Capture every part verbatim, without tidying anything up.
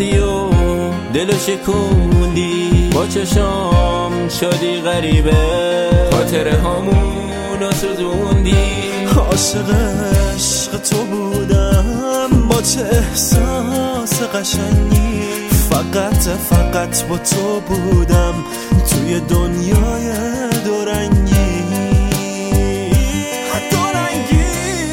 رفتی و دلو شکوندی، با چشام شدی غریبه، خاطره هامونو سوزوندی. عاشق عشق تو بودم با چه احساس قشنگی، فقط فقط با تو بودم توی دنیای دورنگی. دورنگی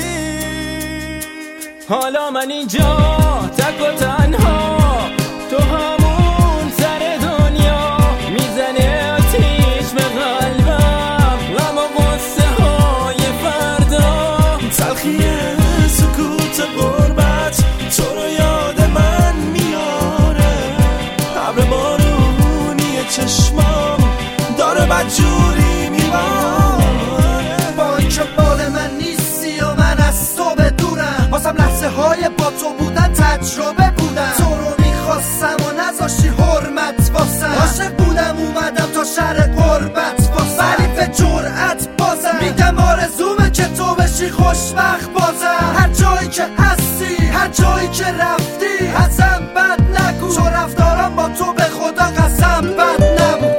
حالا من اینجا تک و تنها، تو همون سر دنیا، میزنه آتیش به قلبم، غم و غصه های فردا، تلخی سکوت غربت تو رو یاد من میاره، ابر بارونی چشمام داره بدجوری میباره. با اینکه مال من نیستی و من از تو بدونم، واسم لحظه های با تو بودن تجربه بودن، تو رو میخواستم و نذاشتی حرمت واسم، عاشق بودم اومدم تا شهر قربت واسم، ولی به جرأت بازم میگم آرزومه که تو بشی خوشبخت بازم. هر جایی که هستی، هر جایی که رفتی، ازم بد نگو، چون رفتارم با تو به خدا قسم بد نبود.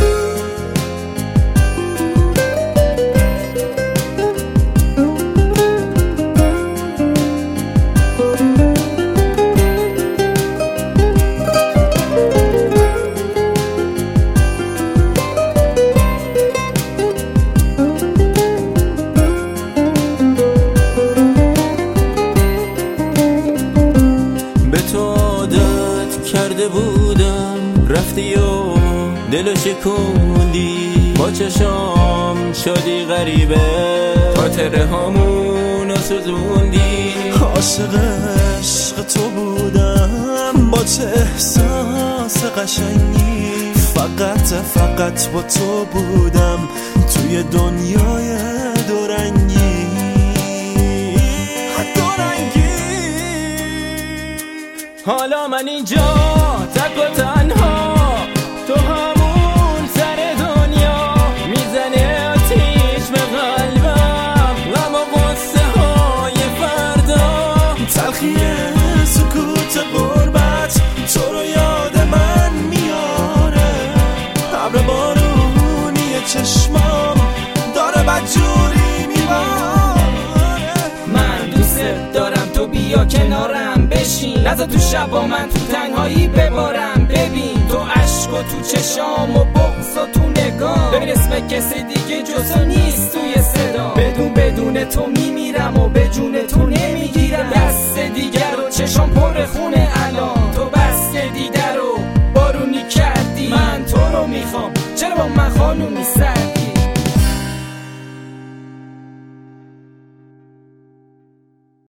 کرده بودم رفتی و دلو شکوندی، با چشام شدی غریبه، خاطره هامونو سوزوندی. عاشق عشق تو بودم با چه احساس قشنگی، فقط فقط با تو بودم توی دنیای دورنگی. حالا من اینجا تک و تنها، تو همون سر دنیا، میزنه آتیش به قلبم، غم و غصه های فردا، تلخی سکوت غربت تو رو یاد من میاره، ابر بارونی چشمام داره بدجوری میباره. من دوست دارم تو بیا کنارم بشین، نذار تو شبا من تو تنهایی ببارم، ببین تو عشق و تو چشام و بغض و تو نگاه، ببین اسم کسی دیگه جز تو نیست توی صدا، بدون بدون تو میمیرم و به جون تو نمیگیرم، دست دیگر و چشام پر خونه الان، تو بست دیده رو بارونی کردی، من تو رو میخوام چرا با من خانومی سردی.